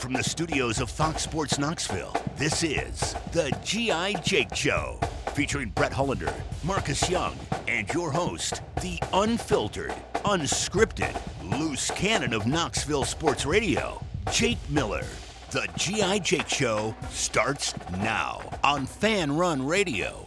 From the studios of Fox Sports Knoxville, this is the G.I. Jake Show, featuring Brett Hollander, Marcus Young, and your host, the unfiltered, unscripted, loose cannon of Knoxville sports radio, Jake Miller. The G.I. Jake Show starts now on Fan Run Radio.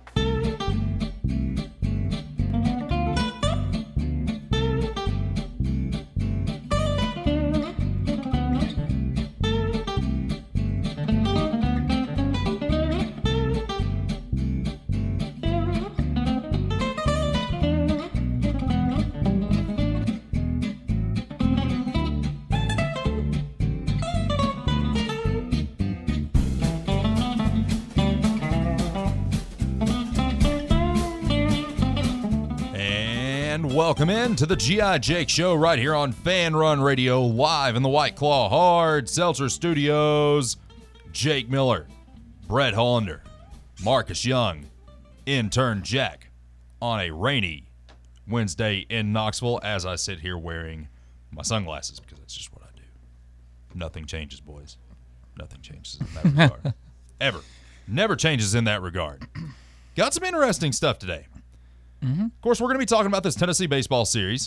Welcome in to the G.I. Jake Show right here on Fan Run Radio, live in the White Claw Hard Seltzer Studios. Jake Miller, Brett Hollander, Marcus Young, intern Jack, on a rainy Wednesday in Knoxville as I sit here wearing my sunglasses because that's just what I do. Nothing changes, boys. Nothing changes in that regard. Ever. Never changes in that regard. Got some interesting stuff today. Of course, we're going to be talking about this Tennessee baseball series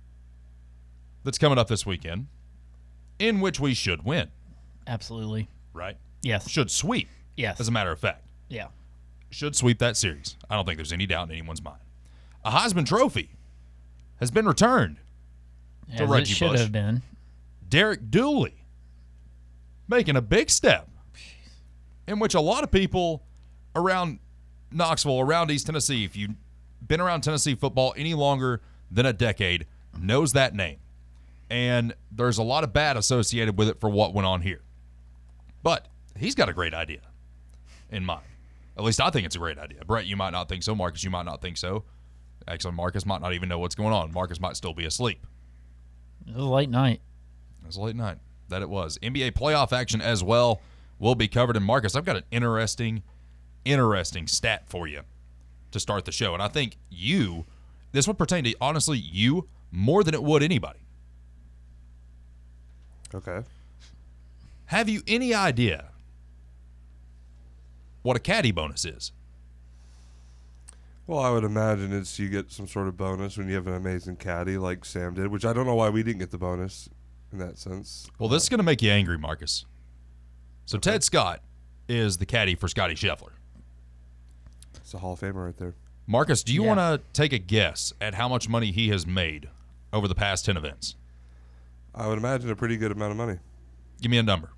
that's coming up this weekend, in which we should win. Absolutely. Right? Yes. Should sweep. Yes. As a matter of fact. Yeah. Should sweep that series. I don't think there's any doubt in anyone's mind. A Heisman Trophy has been returned to As Reggie it should Bush. have been. Derek Dooley making a big step in which a lot of people around Knoxville, around East Tennessee, if you been around Tennessee football any longer than a decade, knows that name. And there's a lot of bad associated with it for what went on here. But he's got a great idea in mind. At least I think it's a great idea. Brett, you might not think so. Marcus, you might not think so. Actually, Marcus might not even know what's going on. Marcus might still be asleep. It was a late night. It was a late night. That it was. NBA playoff action as well will be covered. And Marcus, I've got an interesting stat for you to start the show. And I think this would pertain to, honestly, you more than it would anybody. Okay. Have you any idea what a caddy bonus is? Well, I would imagine it's you get some sort of bonus when you have an amazing caddy like Sam did, which I don't know why we didn't get the bonus in that sense. Well, this is going to make you angry, Marcus. So Ted Scott is the caddy for Scotty Scheffler. It's a Hall of Famer right there. Marcus, do you want to take a guess at how much money he has made over the past 10 events? I would imagine a pretty good amount of money. Give me a number.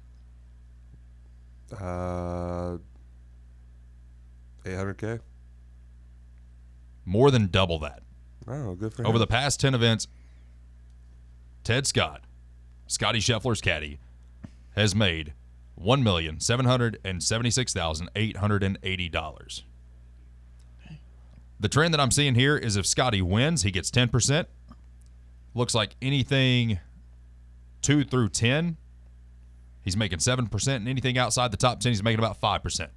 800K? More than double that. Oh, good for him. Over the past 10 events, Ted Scott, Scotty Scheffler's caddy, has made $1,776,880. The trend that I'm seeing here is if Scotty wins, he gets 10%. Looks like anything 2 through 10, he's making 7%, and anything outside the top 10, he's making about 5%.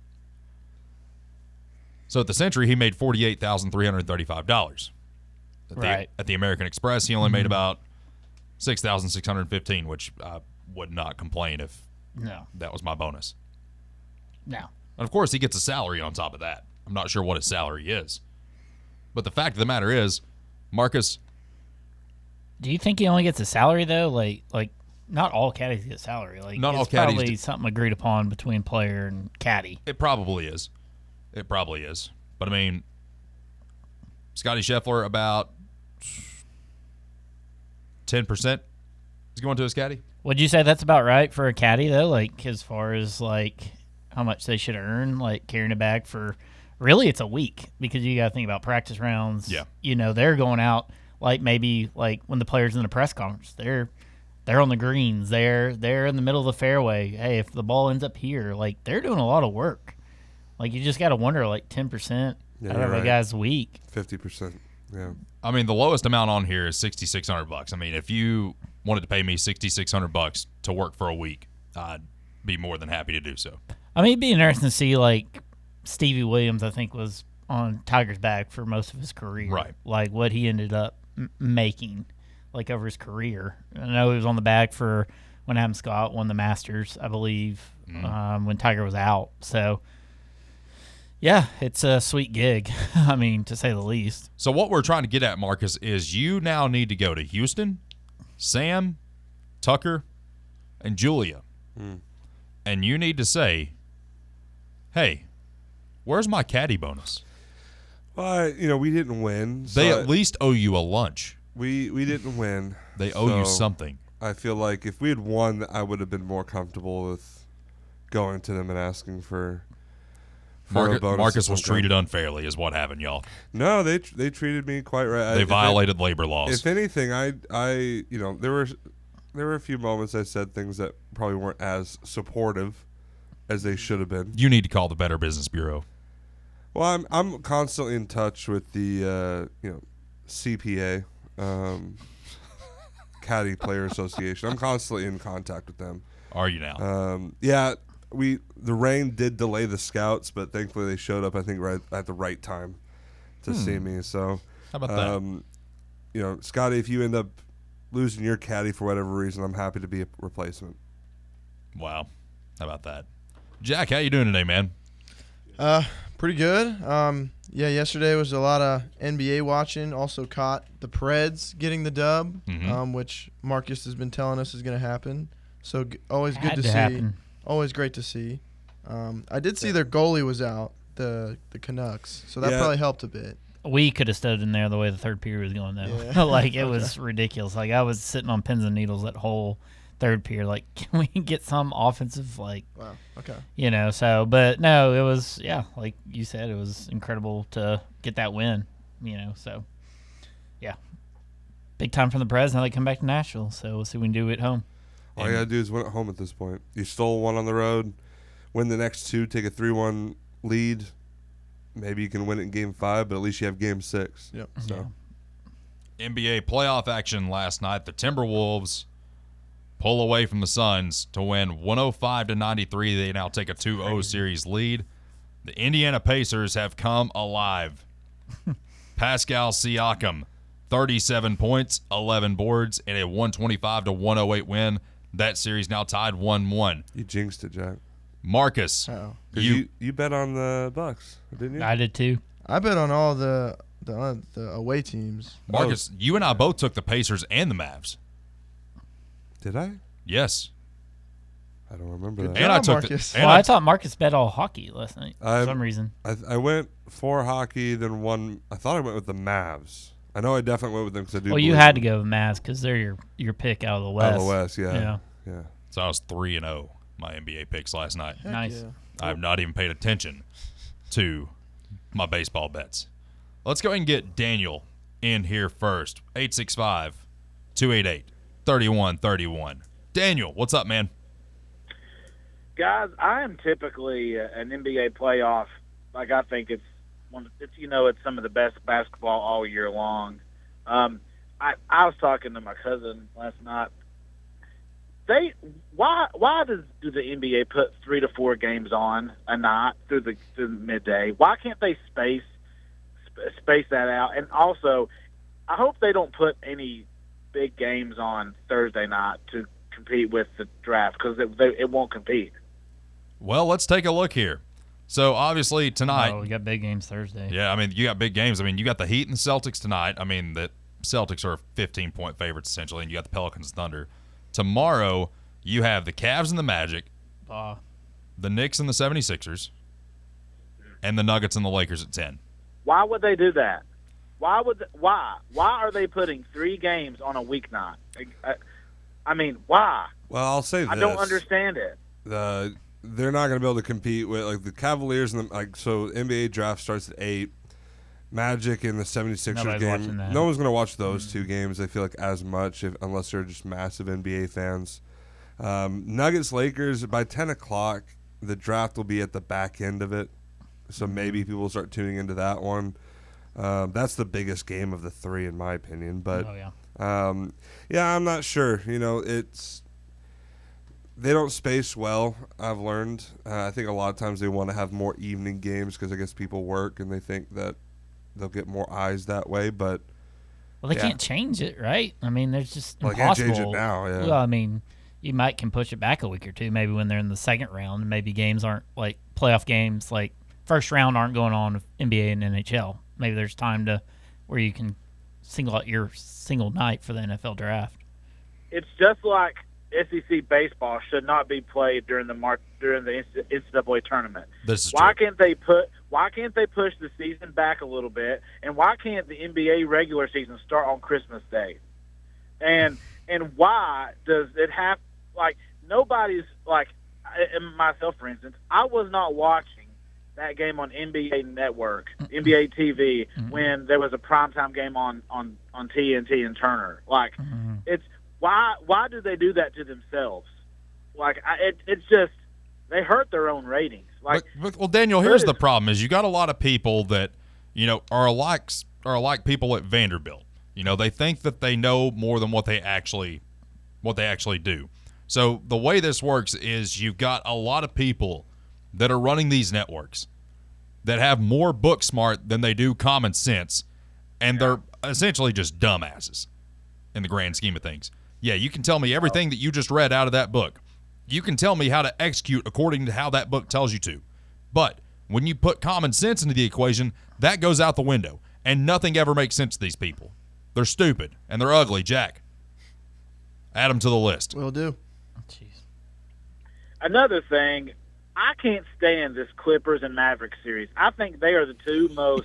So at the Century, he made $48,335. Right. At the American Express, he only made about $6,615, which I would not complain if that was my bonus. No. And, of course, he gets a salary on top of that. I'm not sure what his salary is. But the fact of the matter is, Marcus. Do you think he only gets a salary, though? Like not all caddies get salary. Like, not all it's caddies probably something agreed upon between player and caddy. It probably is. But, I mean, Scotty Scheffler, about 10% is going to his caddy. Would you say that's about right for a caddy, though? Like, as far as, like, how much they should earn, like, carrying a bag for – really, it's a week because you got to think about practice rounds. Yeah. You know, they're going out, like, maybe, like, when the players in the press conference, they're on the greens. They're in the middle of the fairway. Hey, if the ball ends up here, like, they're doing a lot of work. Like, you just got to wonder, like, 10% out of a guy's week. 50%, yeah. I mean, the lowest amount on here is $6,600. I mean, if you wanted to pay me $6,600 to work for a week, I'd be more than happy to do so. I mean, it'd be interesting to see, like, Stevie Williams, I think, was on Tiger's back for most of his career. Right. Like, what he ended up making, like, over his career. I know he was on the back for when Adam Scott won the Masters, I believe, when Tiger was out. So, yeah, it's a sweet gig, I mean, to say the least. So what we're trying to get at, Marcus, is you now need to go to Houston, Sam, Tucker, and Julia. And you need to say, hey, where's my caddy bonus? Well, we didn't win. They so at least owe you a lunch. we didn't win. They owe you so something. I feel like if we had won, I would have been more comfortable with going to them and asking for a bonus. Marcus or was something. treated unfairly is what happened, y'all. No, they treated me quite right. They violated labor laws. If anything, I there were a few moments I said things that probably weren't as supportive as they should have been. You need to call the Better Business Bureau. Well, I'm constantly in touch with the CPA, Caddy Player Association. I'm constantly in contact with them. Are you now? Yeah, the rain did delay the scouts, but thankfully they showed up. I think right at the right time to see me. So How about that? Scotty, if you end up losing your caddy for whatever reason, I'm happy to be a replacement. Wow. How about that? Jack, how you doing today, man? Pretty good. Yeah, yesterday was a lot of NBA watching. Also caught the Preds getting the dub, which Marcus has been telling us is going to happen. So always good to see. Happen. Always great to see. I did see their goalie was out, the Canucks, so that Yeah. probably helped a bit. We could have stood in there the way the third period was going, though. Yeah. Like, it was ridiculous. Like, I was sitting on pins and needles that whole third period. Like, can we get some offensive, like, Wow. Okay. so, but no, it was, like you said, it was incredible to get that win, so, yeah. Big time from the Preds. Now they come back to Nashville, so we'll see what we can do at home. All you got to do is win at home at this point. You stole one on the road, win the next two, take a 3-1 lead. Maybe you can win it in Game 5, but at least you have Game 6. Yep. So. NBA playoff action last night. The Timberwolves pull away from the Suns to win 105-93. They now take a 2-0 series lead. The Indiana Pacers have come alive. Pascal Siakam, 37 points, 11 boards, and a 125-108 win. That series now tied 1-1. You jinxed it, Jack. Marcus, Oh. 'Cause you bet on the Bucks, didn't you? I did too. I bet on all the away teams. Marcus, you and I both took the Pacers and the Mavs. Did I? Yes. I don't remember Good that. And I job, took Marcus. and Well, I I thought Marcus bet all hockey last night for some reason. I went for hockey, then one. I thought I went with the Mavs. I know I definitely went with them because I do. Well, you believe had to them. go with Mavs because they're your pick out of the West. Out of the West, yeah. Yeah. So I was 3-0 my NBA picks last night. Heck Nice. yeah. I've not even paid attention to my baseball bets. Let's go ahead and get Daniel in here first. 865-288-3131. Daniel, what's up, man? Guys, I am typically an NBA playoff. Like, I think it's it's some of the best basketball all year long. I was talking to my cousin last night. Why do the NBA put 3 to 4 games on a night through the midday? Why can't they space that out? And also, I hope they don't put any big games on Thursday night to compete with the draft because it won't compete. Well, let's take a look here. So, obviously, tonight. Oh, we got big games Thursday. Yeah, I mean, you got big games. I mean, you got the Heat and Celtics tonight. I mean, the Celtics are 15-point favorites, essentially, and you got the Pelicans and Thunder. Tomorrow, you have the Cavs and the Magic, the Knicks and the 76ers, and the Nuggets and the Lakers at 10. Why would they do that? Why are they putting 3 games on a weeknight? I mean, why? Well, I'll say this. I don't understand it. They're not going to be able to compete with like the Cavaliers and so NBA draft starts at 8. Magic and the 76ers Nobody's watching game. that. No one's going to watch those two games. I feel like as much unless they're just massive NBA fans. Nuggets Lakers by 10 o'clock. The draft will be at the back end of it, so maybe people will start tuning into that one. That's the biggest game of the 3 in my opinion. But I'm not sure. They don't space well, I've learned. I think a lot of times they want to have more evening games because I guess people work and they think that they'll get more eyes that way. But Well, they can't change it, right? I mean, there's just Well, they can't impossible. change it now, yeah. Well, I mean, you might can push it back a week or two, maybe when they're in the second round. Maybe games aren't like playoff games, like first round aren't going on with NBA and NHL. Maybe there's time to where you can single out your single night for the NFL draft. It's just like SEC baseball should not be played during the NCAA tournament. This is Why true. can't they push the season back a little bit? And why can't the NBA regular season start on Christmas Day? And why does it have like nobody's like myself, for instance? I was not watching that game on NBA Network, NBA TV, when there was a primetime game on TNT and Turner. Like, it's why do they do that to themselves? Like, it's just they hurt their own ratings. Like, well, Daniel, here's the problem: is you got a lot of people that are like people at Vanderbilt. They think that they know more than what they actually do. So the way this works is you've got a lot of people that are running these networks that have more book smart than they do common sense, and they're essentially just dumbasses in the grand scheme of things. Yeah, you can tell me everything that you just read out of that book. You can tell me how to execute according to how that book tells you to. But when you put common sense into the equation, that goes out the window, and nothing ever makes sense to these people. They're stupid, and they're ugly, Jack. Add them to the list. Will do. Jeez. another thing, I can't stand this Clippers and Mavericks series. I think they are the two most.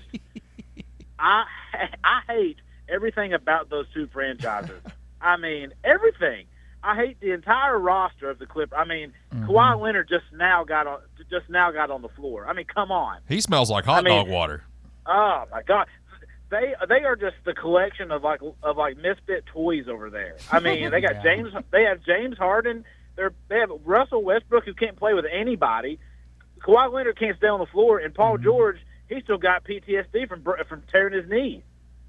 I hate everything about those two franchises. I mean, everything. I hate the entire roster of the Clippers. I mean, Kawhi Leonard just now got on the floor. I mean, come on. He smells like hot dog water. Oh my God. They are just the collection of like misfit toys over there. I mean, they got they have James Harden. They have Russell Westbrook, who can't play with anybody. Kawhi Leonard can't stay on the floor, and Paul George, he still got PTSD from tearing his knee.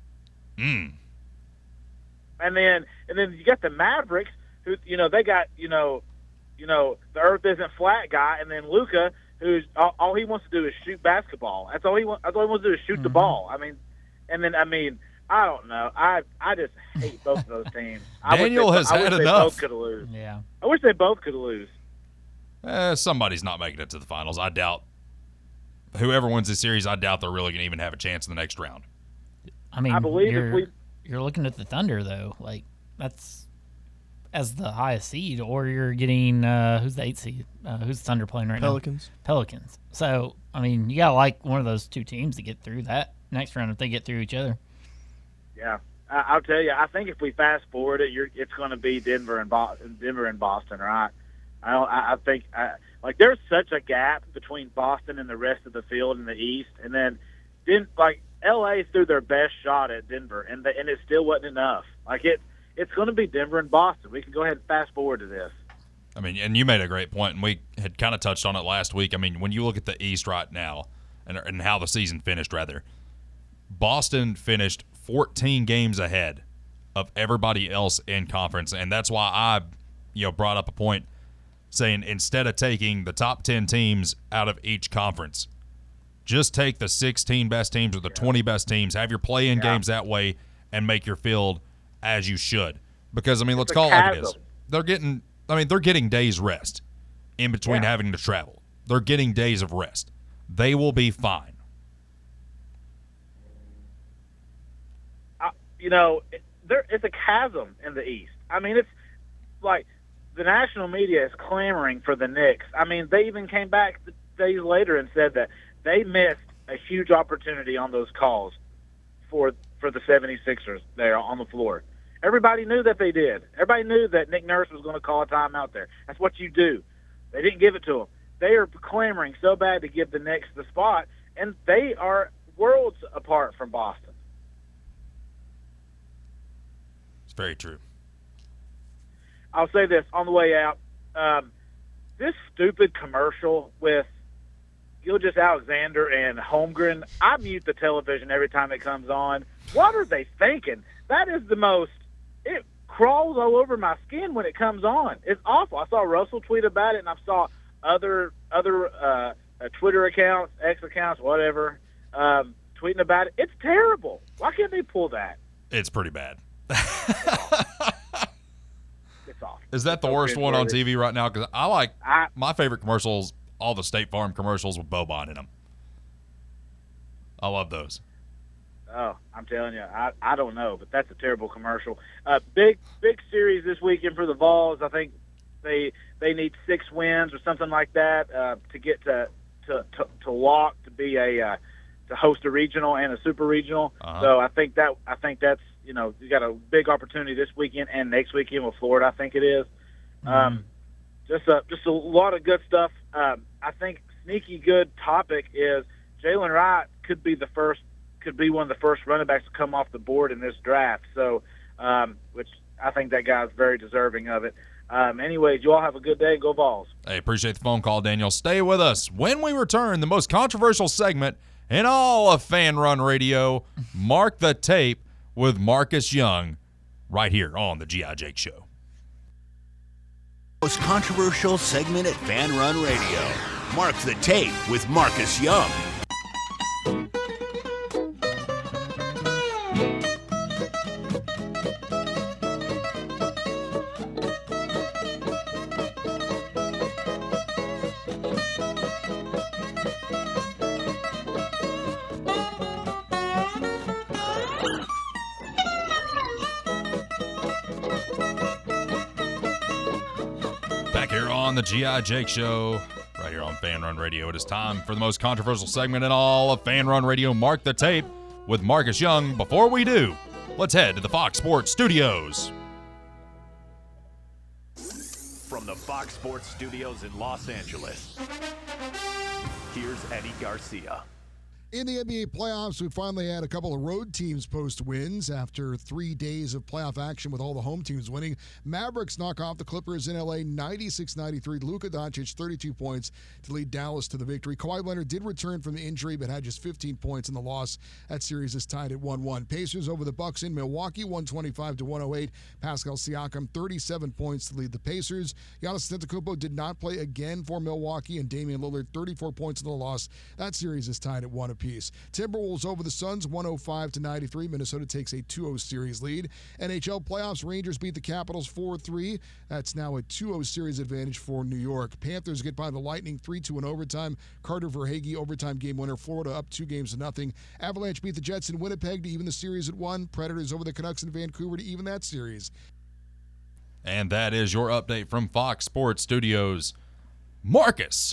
And then you got the Mavericks, who they got the Earth isn't flat guy, and then Luka, who's all he wants to do is shoot basketball. That's all he wants to do is shoot the ball. I mean, I don't know. I just hate both of those teams. Daniel has had enough. Both could lose. Yeah. I wish they both could lose. Somebody's not making it to the finals. I doubt. Whoever wins this series, I doubt they're really going to even have a chance in the next round. I mean, I believe you're looking at the Thunder, though. Like, that's as the highest seed, or you're getting who's the 8th seed? Who's the Thunder playing right now? Pelicans. So, I mean, you got to like one of those two teams to get through that next round if they get through each other. Yeah, I'll tell you. I think if we fast forward it, it's going to be Denver and Boston, right? I think there's such a gap between Boston and the rest of the field in the East, and then LA threw their best shot at Denver, and it still wasn't enough. It's going to be Denver and Boston. We can go ahead and fast forward to this. I mean, and you made a great point, and we had kind of touched on it last week. I mean, when you look at the East right now and how the season finished, rather, Boston finished 14 games ahead of everybody else in conference, and that's why I brought up a point saying instead of taking the top 10 teams out of each conference, just take the 16 best teams or the 20 best teams, have your play-in games that way, and make your field as you should. Because, I mean, let's call it like it is. They're getting days rest in between having to travel. They're getting days of rest. They will be fine. It's a chasm in the East. I mean, it's like the national media is clamoring for the Knicks. I mean, they even came back days later and said that they missed a huge opportunity on those calls for the 76ers there on the floor. Everybody knew that they did. Everybody knew that Nick Nurse was going to call a timeout there. That's what you do. They didn't give it to them. They are clamoring so bad to give the Knicks the spot, and they are worlds apart from Boston. It's very true. I'll say this on the way out. This stupid commercial with Gilgeous Alexander and Holmgren, I mute the television every time it comes on. What are they thinking? That is the most – it crawls all over my skin when it comes on. It's awful. I saw Russell tweet about it, and I saw other Twitter accounts, X accounts, whatever, tweeting about it. It's terrible. Why can't they pull that? It's pretty bad. it's off. Is that the It's worst one on cringeworthy. TV right now? Because my favorite commercials, all the State Farm commercials with Boban in them. I love those. Oh, I'm telling you, I don't know, but that's a terrible commercial. Big series this weekend for the Vols. I think they need 6 wins or something like that to get to walk to be to host a regional and a super regional. So I think that's you got a big opportunity this weekend and next weekend with Florida. I think it is. Just a lot of good stuff. I think sneaky good topic is Jalen Wright could be one of the first running backs to come off the board in this draft. So, which I think that guy's very deserving of it. Anyways, you all have a good day. Go Vols. Hey, appreciate the phone call, Daniel. Stay with us. When we return, the most controversial segment in all of Fan Run Radio, Mark the Tape with Marcus Young, right here on the G.I. Jake Show. Most controversial segment at Fan Run Radio. Mark the Tape with Marcus Young. Back here on the G.I. Jake Show, right here on Fan Run Radio. It is time for the most controversial segment in all of Fan Run Radio, Mark the Tape with Marcus Young. Before we do, let's head to the Fox Sports Studios. From the Fox Sports Studios in Los Angeles, here's Eddie Garcia. In the NBA playoffs, we finally had a couple of road teams post wins after 3 days of playoff action with all the home teams winning. Mavericks knock off the Clippers in L.A. 96-93. Luka Doncic, 32 points to lead Dallas to the victory. Kawhi Leonard did return from the injury but had just 15 points in the loss. That series is tied at 1-1. Pacers over the Bucks in Milwaukee, 125-108. Pascal Siakam, 37 points to lead the Pacers. Giannis Antetokounmpo did not play again for Milwaukee, and Damian Lillard, 34 points in the loss. That series is tied at 1 apiece. Timberwolves over the Suns, 105-93. Minnesota takes a 2-0 series lead. NHL playoffs, Rangers beat the Capitals 4-3. That's now a 2-0 series advantage for New York. Panthers get by the Lightning 3-2 in overtime. Carter Verhaeghe overtime game winner. Florida up 2-0. Avalanche beat the Jets in Winnipeg to even the series at 1. Predators over the Canucks in Vancouver to even that series. And that is your update from Fox Sports Studios. Marcus.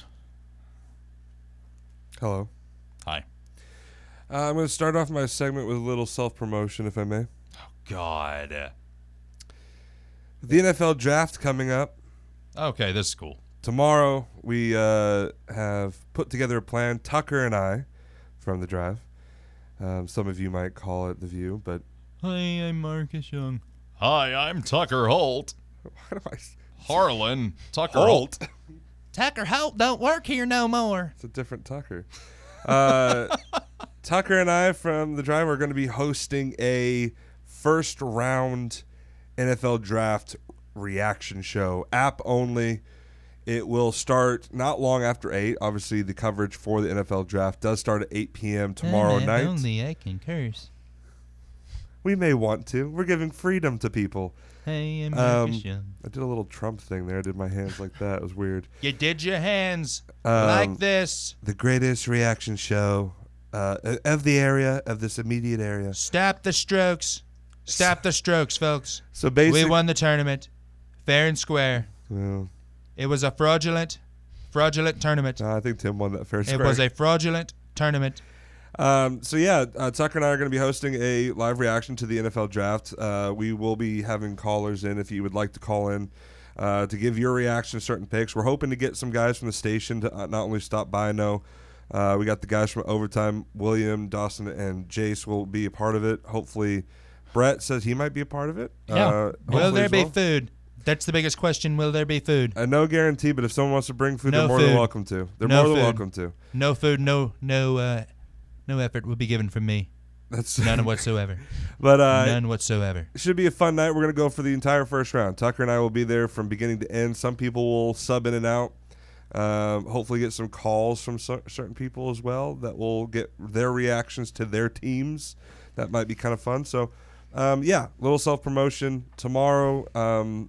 Hello. Hi. I'm going to start off my segment with a little self-promotion, if I may. God. The NFL draft coming up. Okay, this is cool. Tomorrow, we have put together a plan, Tucker and I, from the drive. Some of you might call it The View, but... Hi, I'm Marcus Young. Hi, I'm Tucker Holt. What am I... Harlan Tucker Holt? Tucker Holt don't work here no more. It's a different Tucker. Tucker and I from the drive are going to be hosting a first-round NFL draft reaction show, app only. It will start not long after 8. Obviously, the coverage for the NFL draft does start at 8 p.m. tomorrow night. Only I can curse. We may want to. We're giving freedom to people. Hey, I'm Marcus Young. I did a little Trump thing there. I did my hands like that. It was weird. You did your hands like this. The greatest reaction show of the area, of this immediate area. Stop the strokes. Stop the strokes, folks. So basically, We won the tournament, fair and square. Well, It was a fraudulent tournament. I think Tim won that fair It square. was a fraudulent tournament. Tucker and I are going to be hosting a live reaction to the NFL draft. We will be having callers in if you would like to call in to give your reaction to certain picks. We're hoping to get some guys from the station to not only stop by. We got the guys from Overtime, William, Dawson, and Jace will be a part of it. Hopefully, Brett says he might be a part of it. Yeah. Will hopefully there as be well. food? That's the biggest question. Will there be food? No guarantee, but if someone wants to bring food, No they're more than food. welcome to. They're No more than food. welcome to. No food. No effort will be given from me. That's None whatsoever. But None whatsoever. it should be a fun night. We're going to go for the entire first round. Tucker and I will be there from beginning to end. Some people will sub in and out. Hopefully get some calls from certain people as well that will get their reactions to their teams. That might be kind of fun. So, little self-promotion. Tomorrow,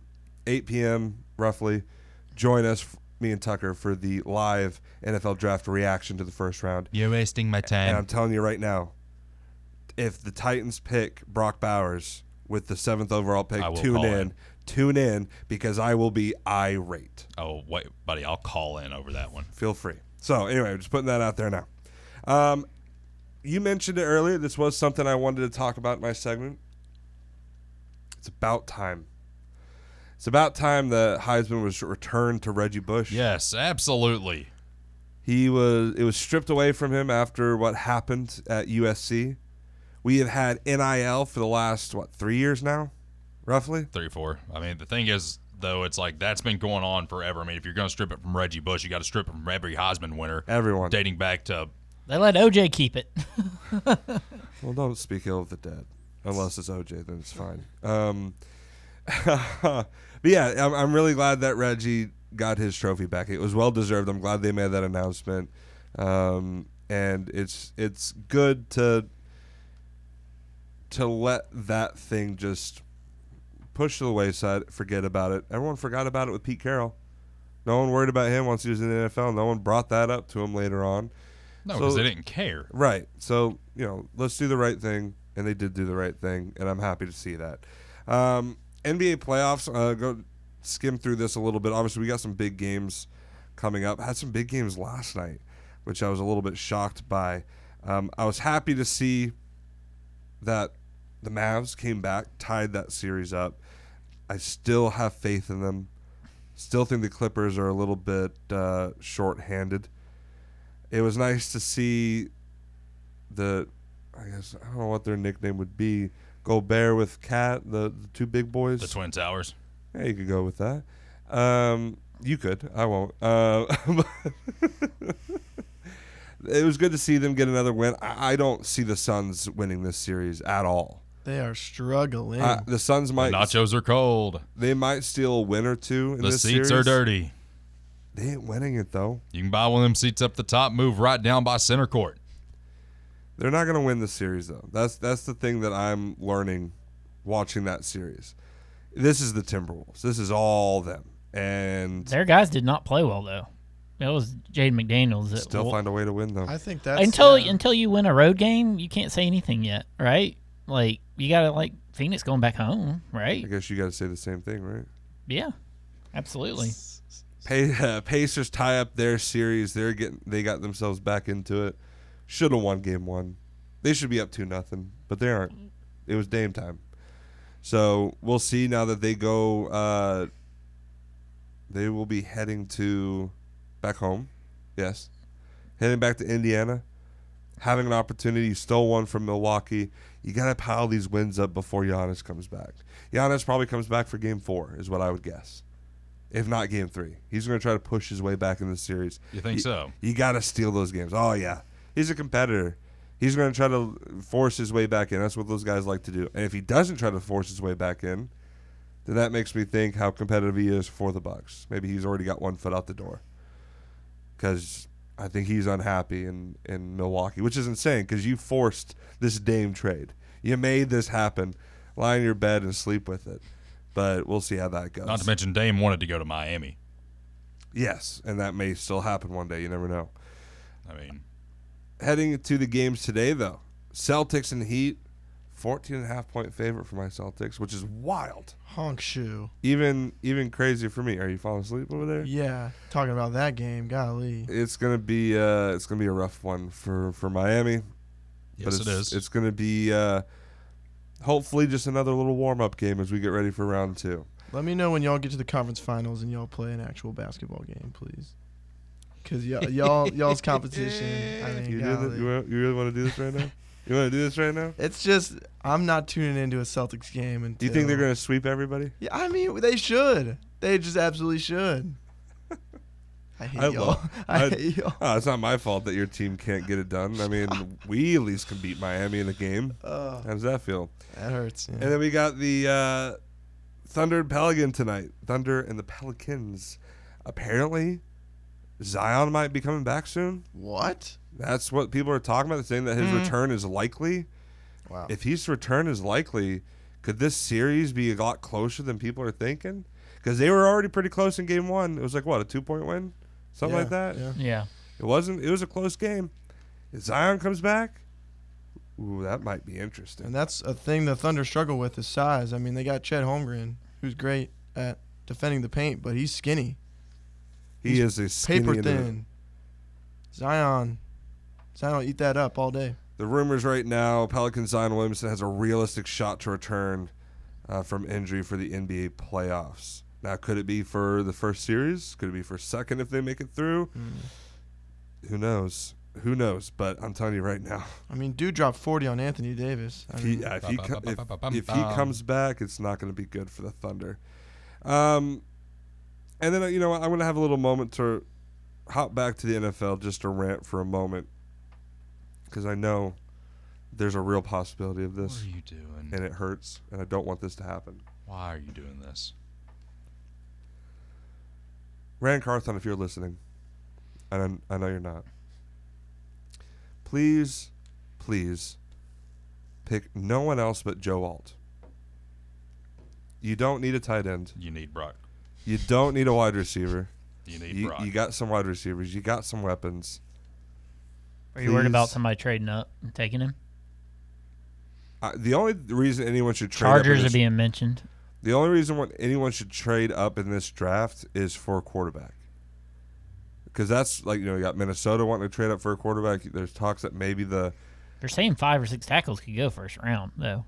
8 p.m. roughly. Join us, me and Tucker, for the live NFL draft reaction to the first round. You're wasting my And I'm time. telling you right now, if the Titans pick Brock Bowers with the 7th overall pick, I will call in. Tune in, because I will be irate. Oh, wait, buddy, I'll call in over that one. Feel free. So anyway, I'm just putting that out there now. You mentioned it earlier. This was something I wanted to talk about in my segment. It's about time. It's about time that Heisman was returned to Reggie Bush. Yes, absolutely. It was stripped away from him after what happened at USC. We have had NIL for the last 3 years now, roughly. 3 or 4. I mean, the thing is, though, it's like that's been going on forever. I mean, if you're going to strip it from Reggie Bush, you got to strip it from every Heisman winner. Everyone. Dating back to They let OJ keep it. Well, don't speak ill of the dead, unless it's OJ, then it's fine. But yeah, I'm really glad that Reggie got his trophy back. It was well deserved. I'm glad they made that announcement, and it's good to let that thing just push to the wayside. Forget about it. Everyone forgot about it with Pete Carroll. No one worried about him once he was in the NFL. No one brought that up to him later on. no, So- because they didn't care. Right. So, let's do the right thing. And they did do the right thing. And I'm happy to see that. NBA playoffs, go skim through this a little bit. Obviously, we got some big games coming up. Had some big games last night, which I was a little bit shocked by. I was happy to see that the Mavs came back, tied that series up. I still have faith in them. Still think the Clippers are a little bit short-handed. It was nice to see I don't know what their nickname would be, Gobert with Cat, the two big boys. The Twin Towers. Yeah, you could go with that. You could. I won't. It was good to see them get another win. I don't see the Suns winning this series at all. They are struggling. The Suns might. Nachos are cold. They might steal a win or two in The this seats series. are dirty. They ain't winning it though. You can buy one of them seats up the top, move right down by center court. They're not going to win the series though. That's the thing that I'm learning watching that series. This is the Timberwolves. This is all them. And Their guys did not play well though. It was Jaden McDaniels. That still find a way to win though. I think that's until you win a road game, you can't say anything yet, right? Like you gotta like Phoenix going back home, I right? guess you got to say the same thing, right? Yeah, absolutely. Pacers tie up their series. They got themselves back into it. Should have won game 1. They should be up 2-0, but they aren't. It was Dame time. So we'll see now that they go. They will be heading back home. Yes, heading back to Indiana, having an opportunity. You stole one from Milwaukee. You got to pile these wins up before Giannis comes back. Giannis probably comes back for game 4, is what I would guess. If not game 3. He's going to try to push his way back in the series. You think so? You got to steal those games. Oh, yeah. He's a competitor. He's going to try to force his way back in. That's what those guys like to do. And if he doesn't try to force his way back in, then that makes me think how competitive he is for the Bucks. Maybe he's already got one foot out the door. Because I think he's unhappy in Milwaukee, which is insane because you forced this Dame trade. You made this happen. Lie in your bed and sleep with it. But we'll see how that goes. Not to mention Dame wanted to go to Miami. Yes, and that may still happen one day. You never know. I mean, Heading to the games today, though. Celtics and Heat, 14.5-point favorite for my Celtics, which is wild. honk shoe. Even crazier for me. Are you falling asleep over there? Yeah, talking about that game, golly. It's gonna be a rough one for Miami. yes, but it is. It's gonna be hopefully just another little warm up game as we get ready for round 2. Let me know when y'all get to the conference finals and y'all play an actual basketball game, please. Because y'all's competition. I mean, You golly. really want to do this right now? You want to do this right now? It's just I'm not tuning into a Celtics game until. Do you think they're gonna sweep everybody? Yeah, I mean they should. They just absolutely should. I hate y'all. I hate y'all. Oh, it's not my fault that your team can't get it done. I mean, we at least can beat Miami in the game. How does that feel? That hurts. Yeah. And then we got the Thunder and Pelican tonight. Thunder and the Pelicans. Apparently, Zion might be coming back soon. What? That's what people are talking about. They're saying that his return is likely. Wow. If his return is likely, could this series be a lot closer than people are thinking? because they were already pretty close in game one. It was like, what, a 2-point win? Something like that? Yeah. Yeah. It was a close game. If Zion comes back, ooh, that might be interesting. And that's a thing the Thunder struggle with is size. I mean, they got Chet Holmgren, who's great at defending the paint, but he's skinny. He is a skinny Paper individual. thin. Zion will eat that up all day. The rumors right now, Pelicans Zion Williamson has a realistic shot to return from injury for the NBA playoffs. Now, could it be for the first series? Could it be for second if they make it through? Who knows? Who knows? But I'm telling you right now, I mean, dude dropped 40 on Anthony Davis. I mean, if he comes back, it's not going to be good for the Thunder. And then, I'm going to have a little moment to hop back to the NFL just to rant for a moment, because I know there's a real possibility of this. What are you doing? And it hurts, and I don't want this to happen. Why are you doing this? Rand Carthon, if you're listening, and I know you're not, please pick no one else but Joe Alt. You don't need a tight end. You need Brock. You don't need a wide receiver. You need Brock. You got some wide receivers. You got some weapons. Are you worried about Please. somebody trading up and taking him? The only reason anyone should trade Chargers up in are this, being mentioned. the only reason anyone should trade up in this draft is for a quarterback. Because that's like, you got Minnesota wanting to trade up for a quarterback. There's talks that maybe They're saying 5 or 6 tackles could go first round, though.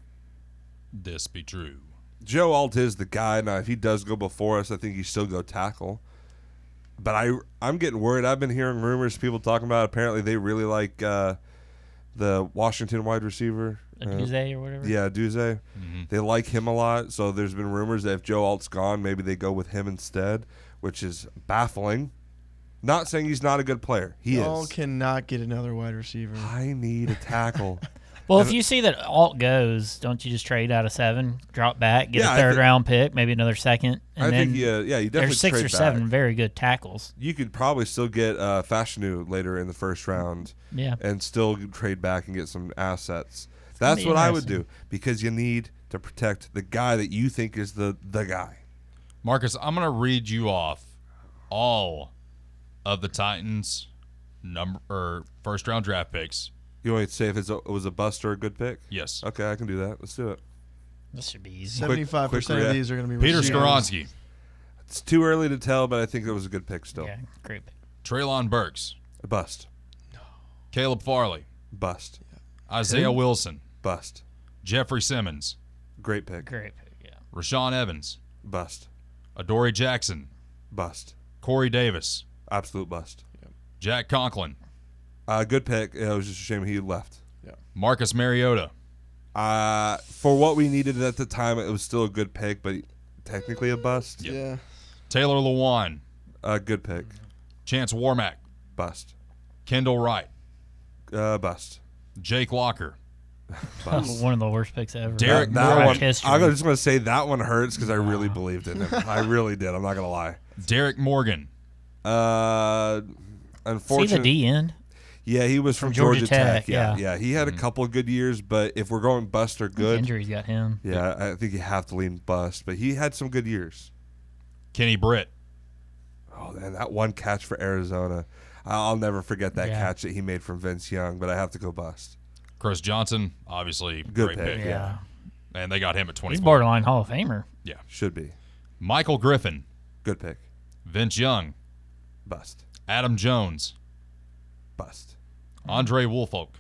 This be true. Joe Alt is the guy. Now, if he does go before us, I think he still go tackle. But I'm getting worried. I've been hearing rumors, people talking about apparently they really like the Washington wide receiver. Duze or whatever. Yeah, Duze. Mm-hmm. They like him a lot. So there's been rumors that if Joe Alt's gone, maybe they go with him instead, which is baffling. Not saying he's not a good player. He y'all is. cannot get another wide receiver. I need a tackle. Well, if you see that Alt goes, don't you just trade out of 7, drop back, get Yeah, a third round pick, maybe another second, and I then think, you definitely there's 6 trade or 7 back. very good tackles. You could probably still get Fashanu later in the first round. Yeah. And still trade back and get some assets. gonna That's be what I would do, interesting. because you need to protect the guy that you think is the guy. Marcus, I'm going to read you off all of the Titans' first round draft picks. You want me to say if it was a bust or a good pick? Yes. Okay, I can do that. Let's do it. This should be easy. 75% quick of these are going to be Peter receivers. Skoronski, It's too early to tell, but I think it was a good pick still. Yeah, great pick. Traylon Burks, A bust. Caleb Farley, Bust. Isaiah Wilson, Bust. Jeffrey Simmons, Great pick. Great pick, yeah. Rashawn Evans, Bust. Adoree Jackson, Bust. Corey Davis, Absolute bust. Jack Conklin, Good pick. It was just a shame he left. Marcus Mariota, For what we needed at the time, it was still a good pick, but technically a bust. Yeah. Taylor Lewan, Good pick. Chance Warmack, Bust. Kendall Wright, Bust. Jake Locker, Bust. One of the worst picks ever. Derek that Murray. one, History. I'm just going to say that one hurts because I really believed in him. I really did. I'm not going to lie. Derek Morgan, See the Unfortunately, D end? yeah, he was from Georgia Tech. Tech, Yeah, yeah. he had a couple of good years, but if we're going bust or good, Injuries got him. yeah, I think you have to lean bust. But he had some good years. Kenny Britt, Oh, man, that one catch for Arizona. I'll never forget that Yeah. catch that he made from Vince Young, but I have to go bust. Chris Johnson, obviously Good great pick. pick. Yeah. And they got him at 24. He's borderline Hall of Famer. Yeah. Should be. Michael Griffin, Good pick. Vince Young, Bust. Adam Jones, Bust. Andre Woolfolk.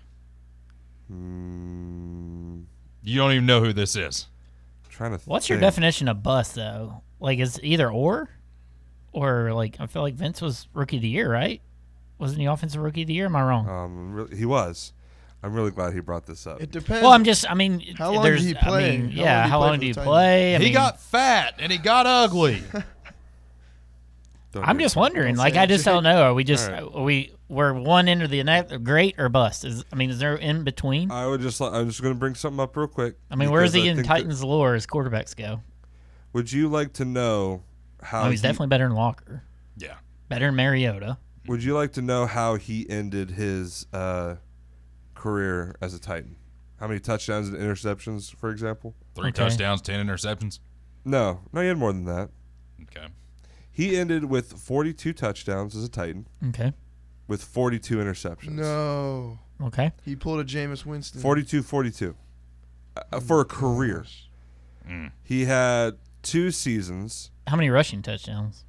Mm, You don't even know who this is. trying to What's your think. definition of bust, though? Like, is it either or like I feel like Vince was Rookie of the Year, right? Wasn't he Offensive Rookie of the Year? Am I wrong? He was. I'm really glad he brought this up. It depends. Well, I mean, How long there's, did he play? I mean, How yeah, how long long did did he he play for the play? I He mean, got fat and he got ugly. Don't I'm do just it. wondering. Don't Like, say I it, just Jake. don't know. Are we just All right. we're one end or the next, great or bust? Is there in between? I'm just going to bring something up real quick. I mean, where is because he I in think that- Titans lore as quarterbacks go? Would you like to know how? Oh, he's definitely better than Walker. Yeah. Better than Mariota. Would you like to know how he ended his career as a Titan? How many touchdowns and interceptions, for example? 3 Okay. touchdowns, 10 interceptions. No, he had more than that. Okay. He ended with 42 touchdowns as a Titan Okay. with 42 interceptions. No. Okay. He pulled a Jameis Winston. 42 for a career. He had 2 seasons, How many rushing touchdowns?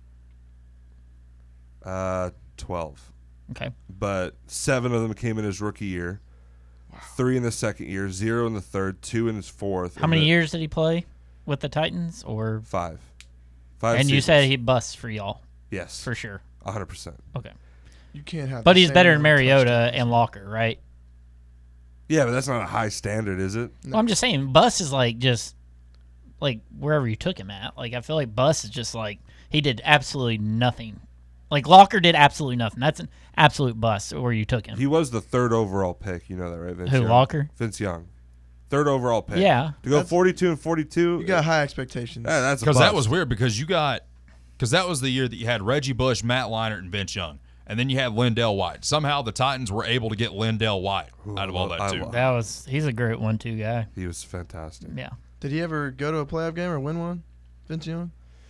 12. Okay. But 7 of them came in his rookie year. 3 in the second year, 0 in the third, 2 in his fourth. How many years did he play with the Titans? Or 5. and you said he busts for y'all yes, for sure. 100%. Okay. You can't have. But the he's same better than amount of Mariota touchdowns. and Locker, right? Yeah, but that's not a high standard, is it? Well, I'm just saying, Bus is like just like wherever you took him at. Like I feel like Bus is just like he did absolutely nothing. Like Locker did absolutely nothing. That's an absolute bust where you took him. He was the 3rd overall pick. You know that, right? Vince Who, Young? Locker? Vince Young. 3rd overall pick. Yeah. To go 42 and 42. You got high expectations. Yeah, that's a Because that bust. was weird because that was the year that you had Reggie Bush, Matt Leinart, and Vince Young. And then you had Lindell White. Somehow the Titans were able to get Lindell White out of all that, too. He's a great 1-2 guy. He was fantastic. Yeah. Did he ever go to a playoff game or win one? Vince Young?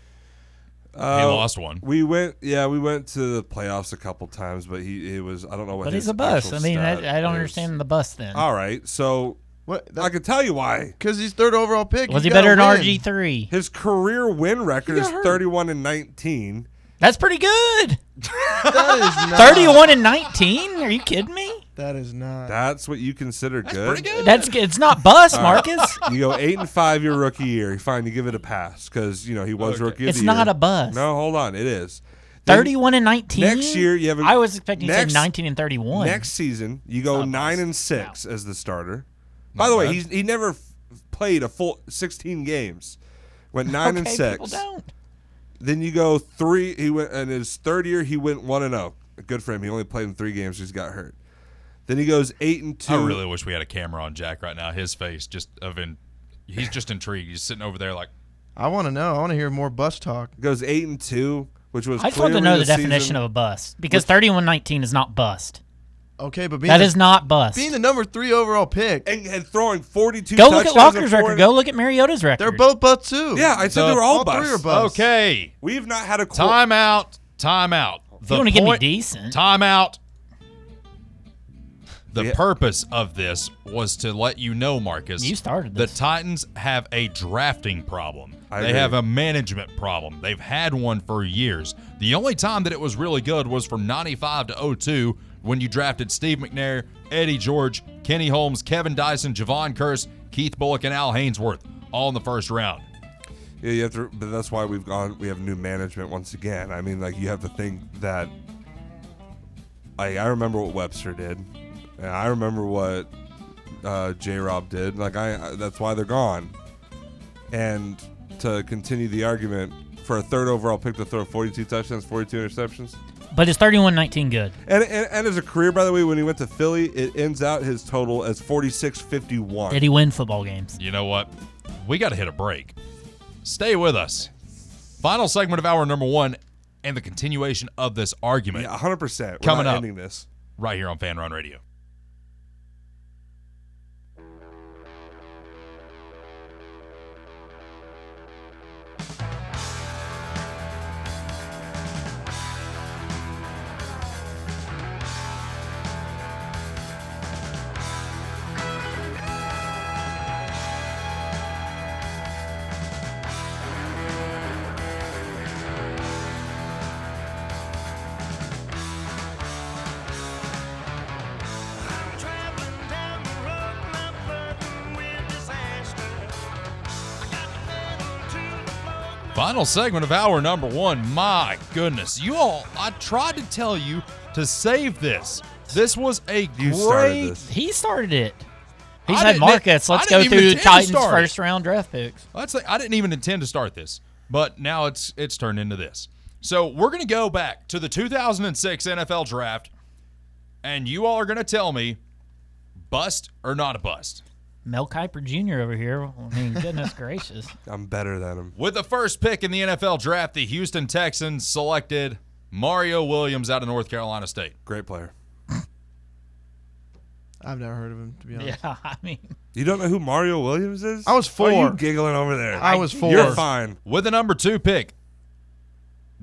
He lost one. We went to the playoffs a couple times, but it was I don't know what. But his he's a bust. I actual mean, stat I don't is. understand the bust then. All right, so What? I can tell you why. Because he's 3rd overall pick. Was You he better gotta than win. RG3? His career win record is got hurt. 31-19. That's pretty good. That is not. 31-19? Are you kidding me? That is not. That's what you consider good. Pretty good. That's good. It's not bust, Marcus. You go 8-5 your rookie year. Fine, you give it a pass because he was rookie of It's the year. not a bust. No, hold on, it is. Then 31-19. next year, you have. I was expecting next, to say 19-31. Next season, you go not a bust. 9-6 as the starter. By the way, he never played a full 16 games. Went 9-6. People don't. Then you go 3. He went in his 3rd year. He went 1-0. Good for him. He only played in 3 games. He's got hurt. Then he goes 8-2. I really wish we had a camera on Jack right now. His face he's just intrigued. He's sitting over there like, I want to know. I want to hear more bus talk. Goes 8-2, which was. I just want to clearly know the definition season. of a bust because 31-19 is not bust. Okay, but That is not bust. being the number 3 overall pick. And throwing 42 Go touchdowns. look at Locker's and record. Go look at Mariota's record. They're both busts too. Yeah, I said they were all all three are busts. busts. okay, We've not had a timeout. If you want to give me decent. Timeout. The Yeah. purpose of this was to let you know, Marcus. You started The this. Titans have a drafting problem. I They agree. have a management problem. They've had one for years. The only time that it was really good was from 95 to 02 when you drafted Steve McNair, Eddie George, Kenny Holmes, Kevin Dyson, Javon Curse, Keith Bullock, and Al Hainsworth, all in the first round. Yeah, you have to, but that's why we have new management once again. I mean, like, you have to think that. I remember what Webster did, and I remember what J-Rob did. Like, that's why they're gone. And to continue the argument, for a 3rd overall pick to throw 42 touchdowns, 42 interceptions. But is 31-19 good? And as a career, by the way, when he went to Philly, it ends out his total as 46-51. Did he win football games? You know what? We got to hit a break. Stay with us. Final segment of hour number 1 and the continuation of this argument Yeah, 100%. We're Coming not up. ending this. right here on Fan Run Radio. Final segment of hour number 1. My goodness. You all, I tried to tell you to save this. This was a You started great. this. He started it. He I said, didn't- Marcus, I let's didn't go even through intend to Titans' start it. first-round draft picks. I didn't even intend to start this, but now it's turned into this. So we're going to go back to the 2006 NFL draft, and you all are going to tell me bust or not a bust. Mel Kiper Jr. over here. I mean, goodness gracious. I'm better than him. With the first pick in the NFL draft, the Houston Texans selected Mario Williams out of North Carolina State. Great player. I've never heard of him, to be honest. Yeah, I mean, You don't know who Mario Williams is? I was Why are 4. you giggling over there? I was 4. You're fine. With the number 2 pick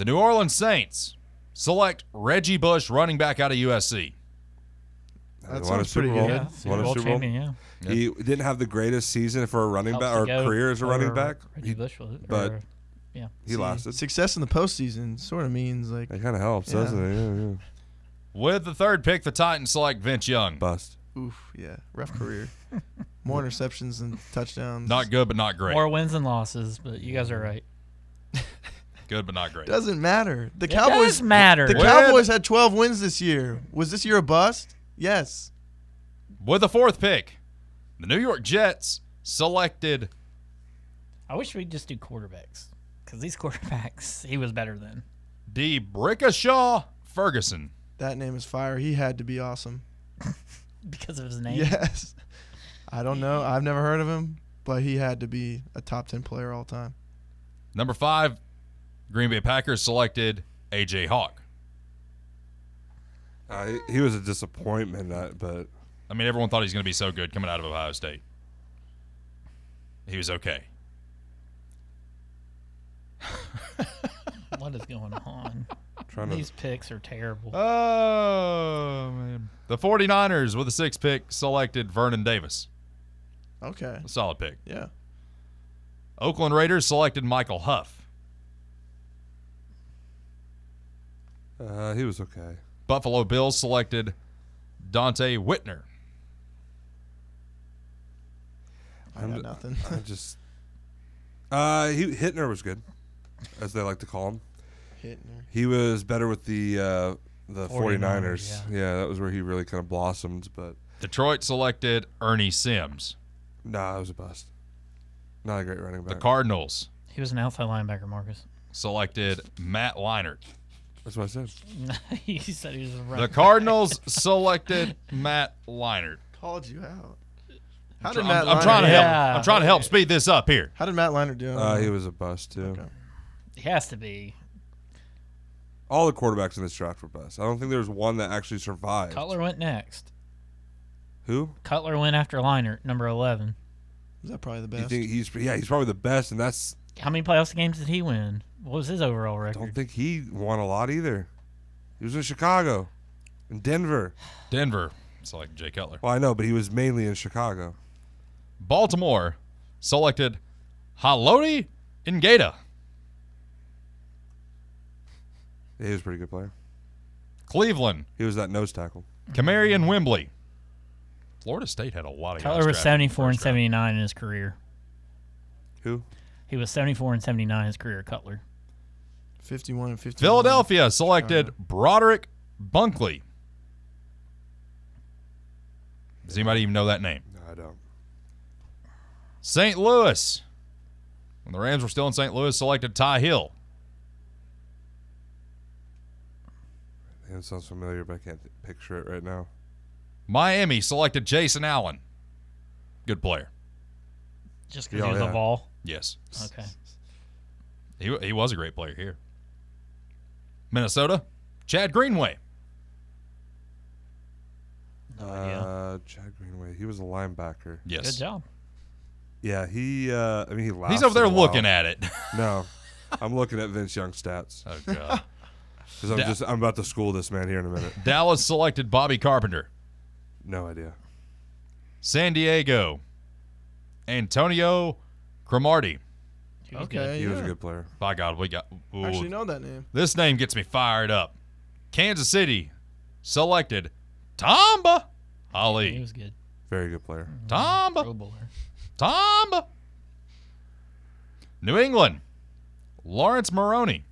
The New Orleans Saints select Reggie Bush, running back out of USC. He That won a sounds pretty Super Bowl. good. Yeah, Won Super a Bowl Super Bowl. champion, yeah. He didn't have the greatest season for a running Helps back to or go career as a running over back. Reggie Bush was, but- yeah. He lasted. Success in the postseason sort of means like That kind of helps, Yeah. doesn't it? Yeah. With the third pick, the Titans select Vince Young. Bust. oof, yeah, rough career. More interceptions than touchdowns. Not good, but not great. More wins than losses, but you guys are right. Good, but not great. Doesn't matter. The It Cowboys does matter. The With- Cowboys had 12 wins this year. Was this year a bust? Yes. With the fourth pick, the New York Jets selected I wish we'd just do quarterbacks because these quarterbacks, he was better than. DeBrickashaw Ferguson. That name is fire. He had to be awesome. Because of his name. Yes. I don't know. I've never heard of him, but he had to be a top 10 player all time. Number 5, Green Bay Packers selected A.J. Hawk. He was a disappointment, but I mean, everyone thought he was going to be so good coming out of Ohio State. He was okay. What is going on? trying to. These picks are terrible. Oh, man. The 49ers, with the 6th pick, selected Vernon Davis. Okay. A solid pick. Yeah. Oakland Raiders selected Michael Huff. He was okay. Buffalo Bills selected Dante Whitner. I got nothing. I just. Hittner was good, as they like to call him. Hittner. He was better with the 49ers. 49ers, Yeah, that was where he really kind of blossomed. But Detroit selected Ernie Sims. nah, it was a bust. Not a great running The back. Cardinals He was an outside linebacker, Marcus. selected Matt Leinart. That's what I said. You said he was a The running Cardinals selected Matt Leinart. Called you out. How I'm, did Matt I'm trying to Leinart- help. Yeah. I'm trying to help speed this up here. How did Matt Leinart do? He was a bust too. Okay. He has to be. All the quarterbacks in this draft were busts. I don't think there was one that actually survived. Cutler went next. Who? Cutler went after Leinart, number 11. Is that probably the You best? think he's probably the best, and that's. How many playoffs games did he win? What was his overall I record? don't think he won a lot either. He was in Chicago, in Denver. Denver selected Jay Cutler. Well, I know, but he was mainly in Chicago. Baltimore selected Haloti Ngata. Yeah, he was a pretty good player. Cleveland, He was that nose tackle. Kamarion Wembley. Florida State had a lot of guys Cutler was drafted 74 and first round. 79 in his career. Who? He was 74 and 79 in his career, Cutler. 51 and 51. Philadelphia selected Broderick Bunkley. Does anybody even know that name? No, I don't. St. Louis, when the Rams were still in St. Louis, selected Ty Hill. It sounds familiar, but I can't picture it right now. Miami selected Jason Allen. Good player. Just because Yeah, he was yeah. a Vol. Yes. Okay. He was a great player here. Minnesota, Chad Greenway. Chad Greenway. He was a linebacker. Yes. Good job. Yeah, he lasted He's over there a while. looking at it. No, I'm looking at Vince Young stats Oh, God. because I'm about to school this man here in a minute. Dallas selected Bobby Carpenter. No idea. San Diego, Antonio Cromartie. He was Okay, good. He was a yeah. good player. By God, we got. I actually know that name. This name gets me fired up. Kansas City selected Tamba He Ali. was good. Very good player. Tamba. Pro Bowler. Tamba. New England, Lawrence Maroney.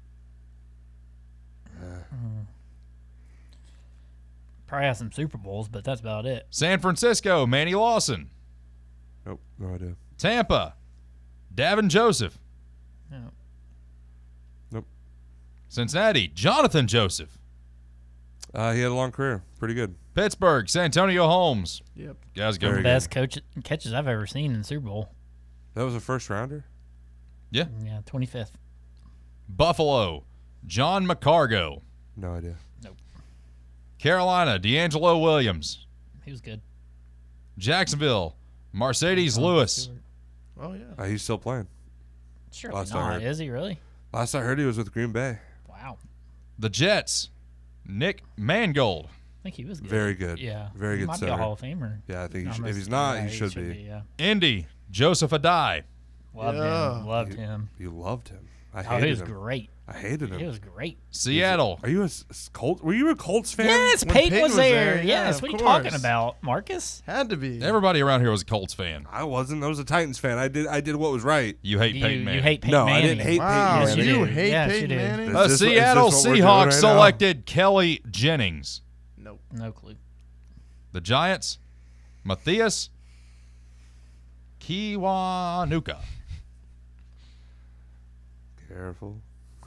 Probably has some Super Bowls, but that's about it. San Francisco, Manny Lawson. Nope, no idea. Tampa, Davin Joseph. Yeah. Nope. Cincinnati, Jonathan Joseph. He had a long career. Pretty good. Pittsburgh, Santonio Holmes. Yep. Guys, go. Very good. Best catches I've ever seen in the Super Bowl. That was a first rounder. Yeah. Yeah, 25th. Buffalo, John McCargo. No idea. Carolina, D'Angelo Williams. He was good. Jacksonville, Mercedes Lewis. Stewart. Oh yeah. He's still playing. Surely Last I not. heard. Is he really? Last I heard, he was with Green Bay. Wow. The Jets, Nick Mangold. I think he was good. Very good. Yeah. Very he good might be a center. Hall of Famer. Yeah, I think he should. Almost- If he's not, yeah, he should be. Yeah. Indy, Joseph Adai. Loved Yeah. him. Loved him. You loved him. I Oh, hated he was him. great. I hated him. He was great. Seattle, Are you a Colts? Were you a Colts fan? Yes, When Peyton Peyton was was there. there, yeah, Yes. of What are you talking course. about, Marcus? Had to be. everybody around here was a Colts fan. I wasn't. I was a Titans fan. I did what was right. You hate Peyton You Manning. hate Peyton No, I Manning. didn't hate Wow, Yes, Peyton you Manning. you do. hate Yes, you Peyton do. Manning? Is this what- is Seattle this what we're doing Seahawks right now? selected Kelly Jennings. Nope. No clue. The Giants, Matthias Kiwanuka. Careful.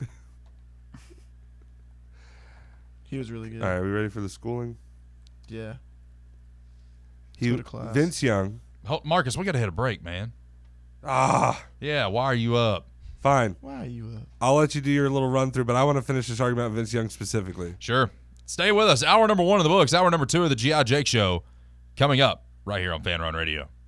He was really good. All right, we ready for the schooling? Yeah. He, Go to class. Vince Young. Marcus, we got to hit a break, man. Ah, Yeah, why are you up? fine. Why are you up? I'll let you do your little run through, but I want to finish this argument about Vince Young specifically. Sure. Stay with us. Hour number 1 of the books. Hour number 2 of the G.I. Jake Show coming up right here on Fan Run Radio.